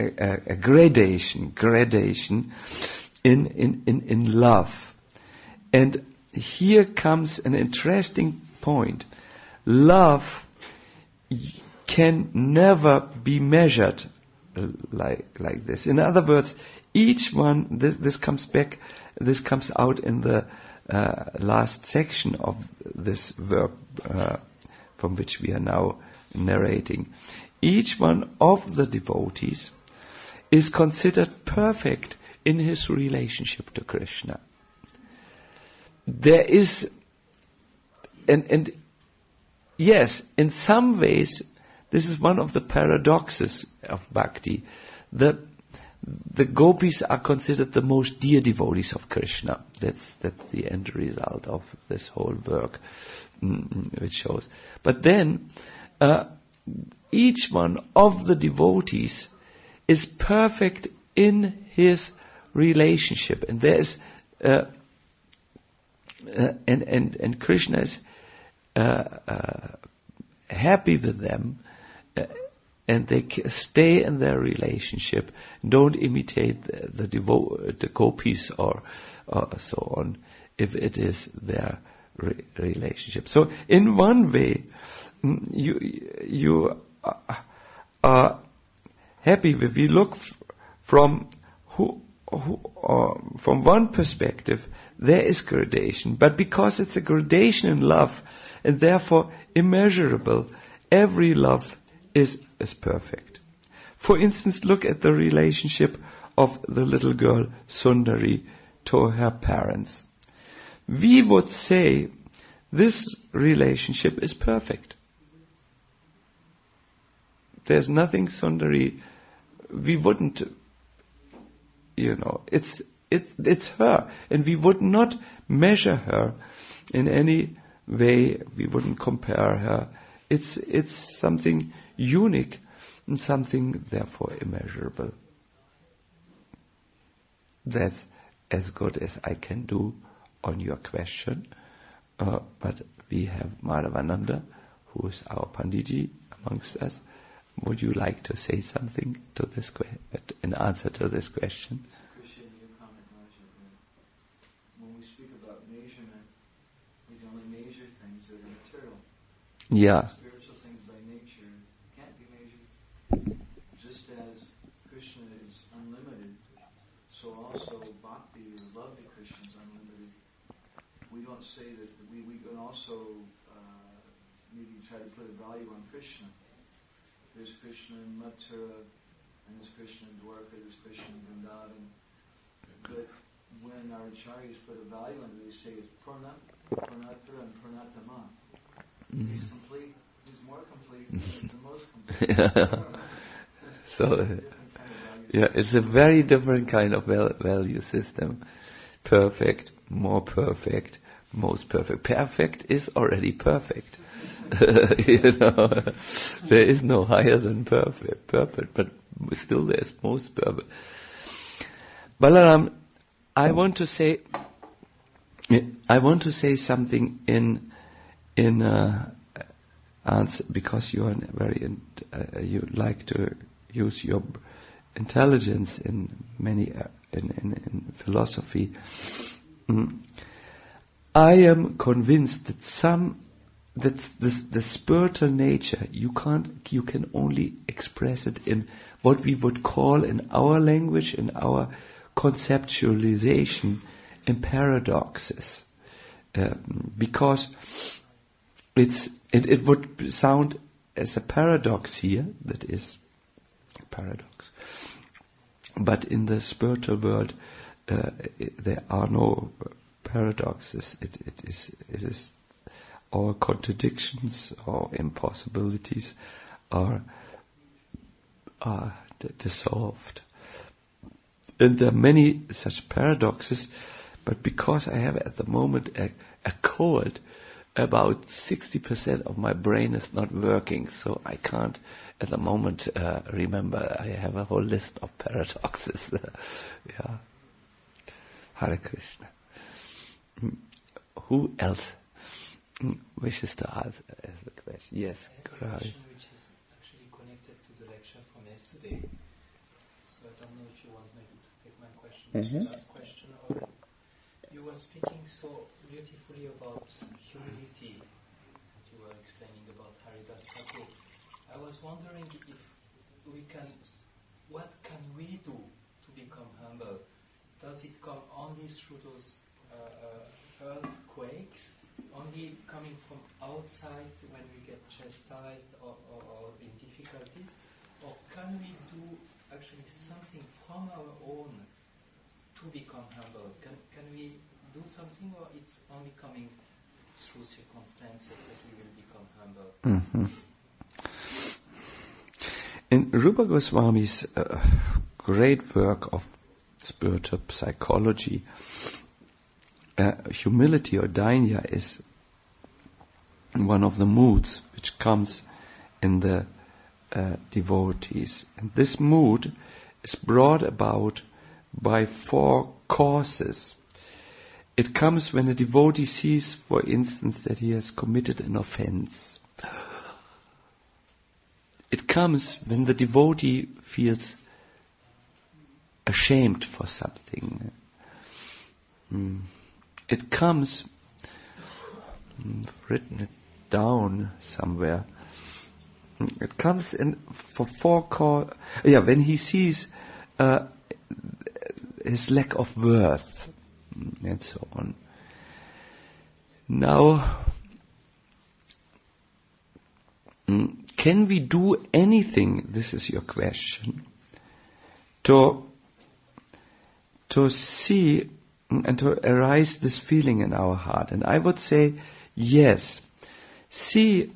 in love. And here comes an interesting point. Love can never be measured like this. In other words, each one, this comes out in the last section of this work from which we are now narrating. Each one of the devotees is considered perfect in his relationship to Krishna. There is, and yes, in some ways, this is one of the paradoxes of bhakti. The gopis are considered the most dear devotees of Krishna. That's the end result of this whole work, which shows. But then, each one of the devotees is perfect in his relationship, and there is, and Krishna is happy with them. And they stay in their relationship, don't imitate the gopis or so on, if it is their relationship. So, in one way, you are happy if we look from from one perspective, there is gradation. But because it's a gradation in love, and therefore immeasurable, every love is perfect. For instance, look at the relationship of the little girl Sundari to her parents. We would say this relationship is perfect. There's nothing Sundari, we wouldn't, it's her, and we would not measure her in any way. We wouldn't compare her. It's something unique and something therefore immeasurable. That's as good as I can do on your question. But we have Madhavananda, who is our Pandiji amongst us. Would you like to say something to this in answer to this question? Appreciate your comment, Raja. When we speak about measurement, we can only measure things that are material. Yeah. Spiritual things by nature can't be measured. Just as Krishna is unlimited, so also bhakti or love to Krishna is unlimited. We don't say that we can also maybe try to put a value on Krishna. There's Krishna in Mathura, and there's Krishna in Dwarka, there's Krishna in Vrindavan. But when our acharyas put a value on it, they say it's Purnatra and Purnatama. He's complete, he's more complete, he's the most complete. So, it's a very different kind of value system. Perfect, more perfect, most perfect. Perfect is already perfect. There is no higher than perfect, but still there's most perfect. Balaram, I want to say something in answer, because you are you like to use your intelligence in many in philosophy. I am convinced that the spiritual nature you can only express it in what we would call in our language, in our conceptualization, in paradoxes, because it would sound as a paradox here, that is a paradox, but in the spiritual world there are no paradoxes. It is all contradictions or impossibilities are dissolved. And there are many such paradoxes, but because I have at the moment a cold, about 60% of my brain is not working, so I can't at the moment remember. I have a whole list of paradoxes. Yeah. Hare Krishna. Who else wishes to ask the question? Yes, I have a question which is actually connected to the lecture from yesterday. So I don't know if you want maybe to take my question, last question. Or you were speaking so beautifully about humility. You were explaining about Haridas Thakur. I was wondering if what can we do to become humble? Does it come only through those earthquakes, only coming from outside when we get chastised or in difficulties, or can we do actually something from our own to become humble? Can we do something, or it's only coming through circumstances that we will become humble? In Rupa Goswami's great work of spiritual psychology, humility or dainya is one of the moods which comes in the devotees. And this mood is brought about by 4 causes. It comes when a devotee sees, for instance, that he has committed an offense. It comes when the devotee feels ashamed for something. It comes, I've written it down somewhere, it comes in for when he sees his lack of worth and so on. Now, can we do anything, this is your question, to see and to arise this feeling in our heart? And I would say yes. See,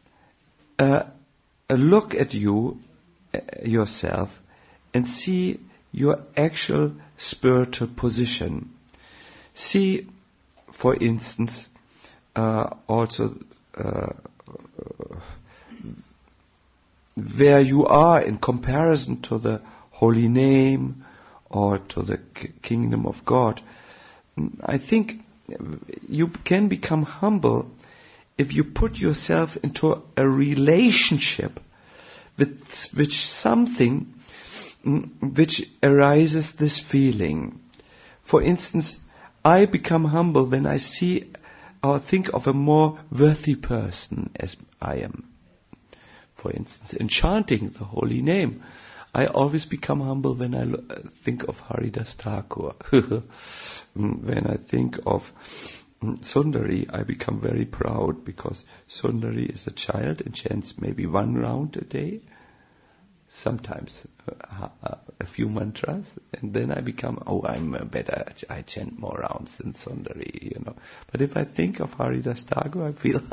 look at yourself and see your actual spiritual position. See, for instance, also where you are in comparison to the holy name or to the kingdom of God. I think you can become humble if you put yourself into a relationship with which something which arises this feeling. For instance, I become humble when I see or think of a more worthy person as I am. For instance, in chanting the holy name, I always become humble when I think of Haridas Thakur. When I think of Sundari, I become very proud because Sundari is a child and chants maybe 1 round a day, sometimes a few mantras, and then I become, I'm better, I chant more rounds than Sundari, But if I think of Haridas Thakur, I feel,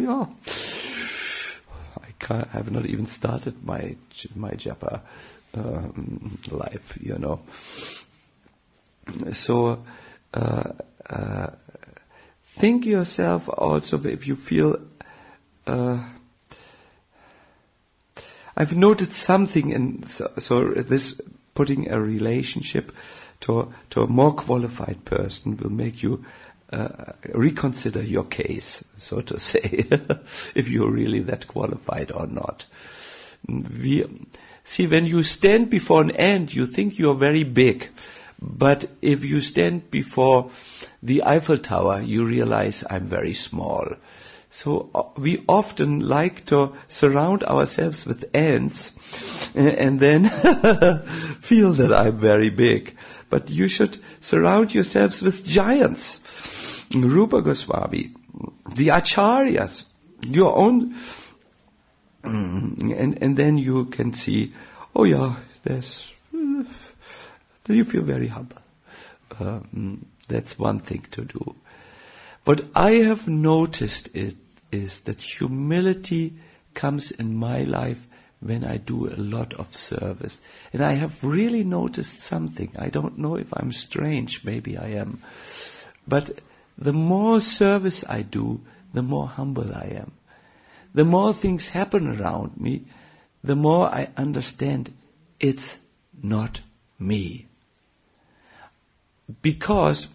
I have not even started my japa life, So, think yourself also if you feel, I've noted something so this putting a relationship to a more qualified person will make you reconsider your case, so to say, if you're really that qualified or not. See, when you stand before an ant, you think you're very big. But if you stand before the Eiffel Tower, you realize I'm very small. So we often like to surround ourselves with ants and then feel that I'm very big. But you should surround yourselves with giants. Rupa Goswami, the Acharyas, your own, and then you can see, you feel very humble. That's one thing to do. What I have noticed is that humility comes in my life when I do a lot of service. And I have really noticed something. I don't know if I'm strange, maybe I am. But the more service I do, the more humble I am. The more things happen around me, the more I understand it's not me. Because,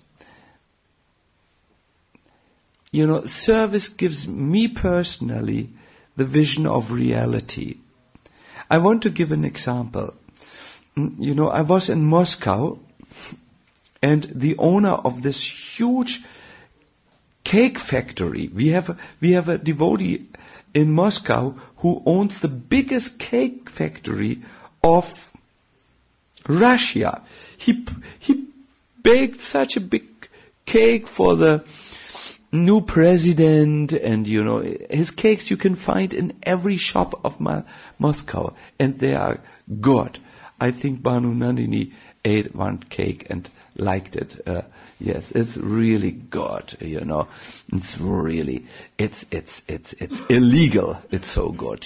service gives me personally the vision of reality. I want to give an example. I was in Moscow, and the owner of this huge cake factory, we have a devotee in Moscow who owns the biggest cake factory of Russia. He baked such a big cake for the new president, and his cakes you can find in every shop of Moscow, and they are good. I think Banu Nandini ate one cake and liked it. Yes, it's really good. It's really, it's illegal. It's so good.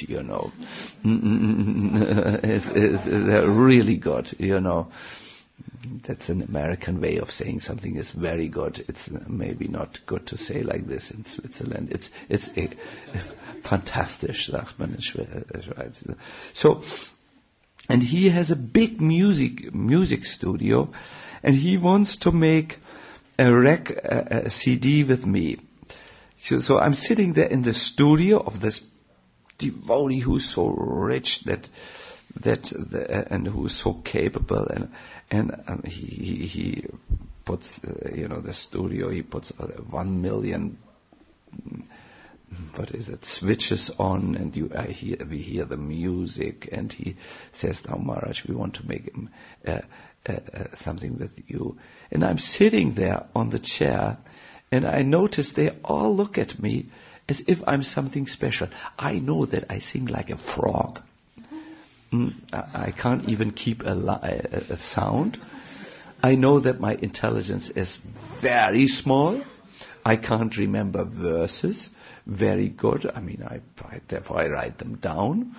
It's really good. That's an American way of saying something is very good. It's maybe not good to say like this in Switzerland. It's fantastisch, sagt man in Schweiz. So, and he has a big music studio, and he wants to make a CD with me. So I'm sitting there in the studio of this devotee who's so rich and who's so capable, and he puts the studio, he puts 1 million, switches on, and we hear the music, and he says, "Now, Maharaj, we want to make something with you." And I'm sitting there on the chair, and I notice they all look at me as if I'm something special. I know that I sing like a frog. I can't even keep a sound. I know that my intelligence is very small. I can't remember verses very good. I mean, therefore I write them down.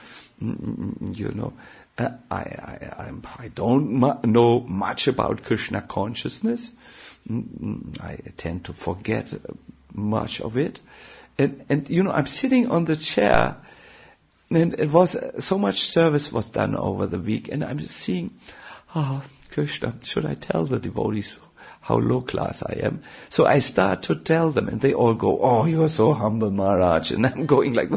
I don't know much about Krishna consciousness. I tend to forget much of it. And I'm sitting on the chair, and it was so much service was done over the week, and I'm seeing, Krishna, should I tell the devotees how low class I am? So I start to tell them, and they all go, "Oh, you're so humble, Maharaj." And I'm going like,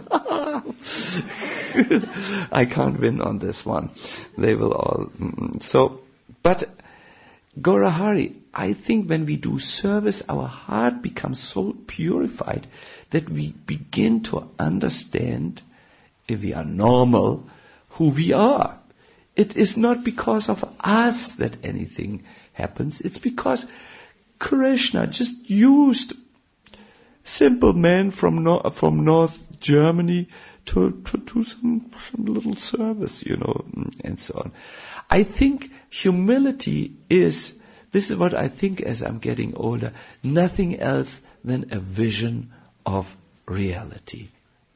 I can't win on this one. They will all. But Gaurahari, I think when we do service, our heart becomes so purified that we begin to understand, if we are normal, who we are. It is not because of us that anything happens. It's because Krishna just used simple men from North Germany to do some little service, and so on. I think humility this is what I think as I'm getting older, nothing else than a vision of reality.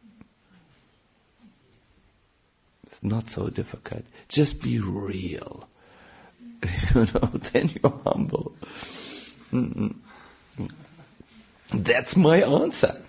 It's not so difficult. Just be real. Then you're humble. That's my answer.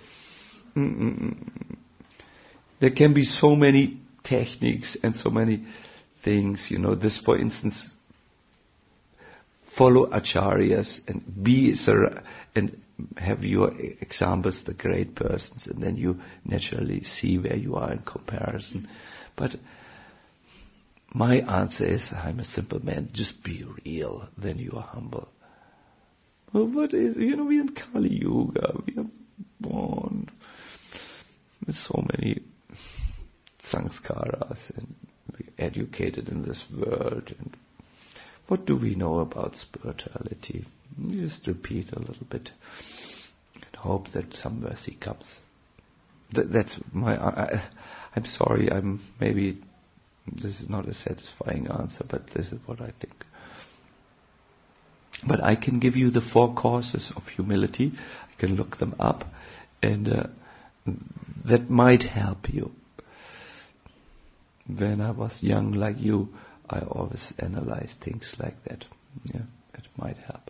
There can be so many techniques and so many things, this, for instance, follow acharyas and have your examples, the great persons, and then you naturally see where you are in comparison. But my answer is, I'm a simple man, just be real, then you are humble. Well, what is, we are in Kali Yuga, we are born with so many sanskaras and educated in this world, and what do we know about spirituality? Just repeat a little bit and hope that some mercy comes. That's my. I'm sorry. Maybe this is not a satisfying answer, but this is what I think. But I can give you the 4 causes of humility. I can look them up, and that might help you. When I was young like you, I always analyzed things like that. Yeah, it might help.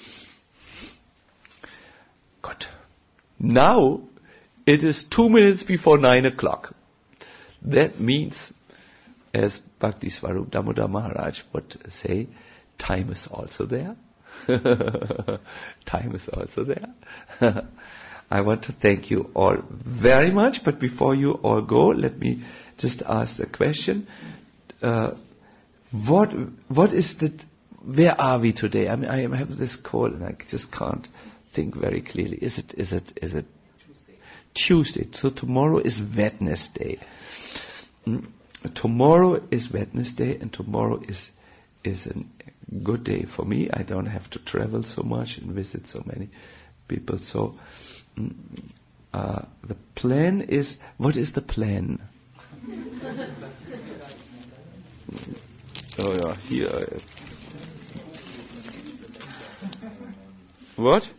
Good. Now, it is 2 minutes before 9 o'clock. That means, as Bhakti Swarup Damodar Maharaj would say, time is also there. Time is also there. I want to thank you all very much, but before you all go, let me just ask a question. What is where are we today? I mean, I have this call and I just can't think very clearly. Is it Tuesday? So tomorrow is Wednesday. Tomorrow is Wednesday, and tomorrow is a good day for me. I don't have to travel so much and visit so many people. So the plan is, what is the plan? Oh yeah, here. What?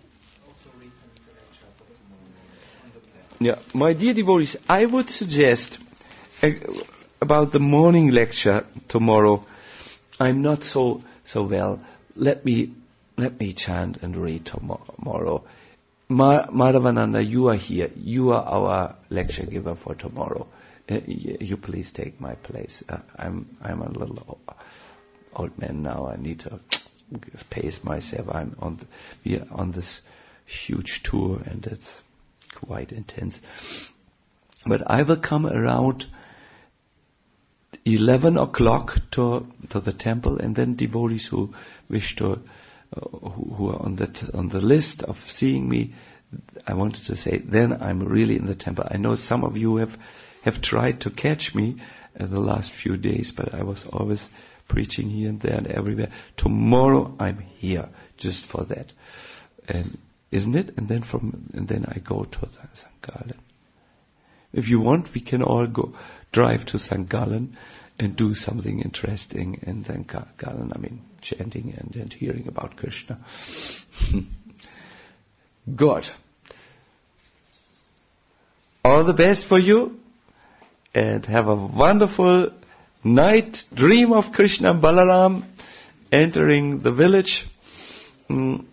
Yeah, my dear devotees, I would suggest about the morning lecture tomorrow. I'm not so well. Let me chant and read tomorrow. Madhavananda, you are here. You are our lecture giver for tomorrow. You please take my place. I'm a little old man now. I need to pace myself. We are on this huge tour, and it's quite intense. But I will come around 11 o'clock to the temple, and then devotees who wish to, who are on the list of seeing me, I wanted to say, then I'm really in the temple. I know some of you have tried to catch me the last few days, but I was always preaching here and there and everywhere. Tomorrow I'm here just for that. And isn't it? And then I go to St. Gallen. If you want, we can all drive to St. Gallen and do something interesting in St. Gallen. I mean, chanting and hearing about Krishna. Good. All the best for you, and have a wonderful night. Dream of Krishna and Balaram entering the village, and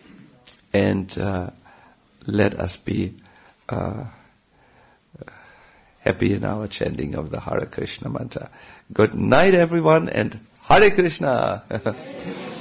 let us be happy in our chanting of the Hare Krishna mantra. Good night, everyone, and Hare Krishna.